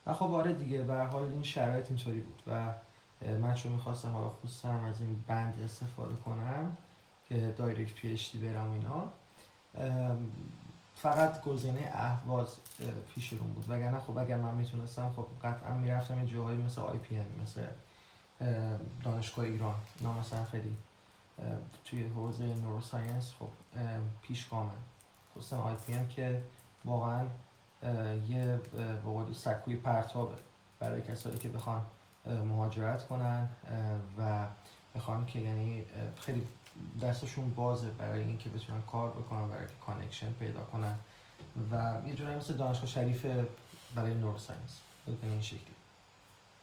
و خب آره دیگه به هر حال این شرایط اینطوری بود و من چون میخواستم حالا خصوصا از این بند استفاده کنم که دایرکت پی اچ دی برم و اینا، فقط گزینه اهواز پیش روم بود، وگرنه خب اگر من میتونستم خب قطعا میرفتم یه جاهایی مثل آی پی ام، مثل دانشگاه ایران، اینا مثلا خیلی توی حوزه نوروساینس خب پیشگامن، خصوصا آی پی ام که واقعا یه به قول سکوی پرتابه برای کسایی که بخوان مهاجرت کنن و بخوان که یعنی خیلی دستشون بازه برای اینکه بتونن کار بکنن، برای که کانکشن پیدا کنن و یه جورایی مثل دانشگاه شریف برای نوروساینس به این شکلی.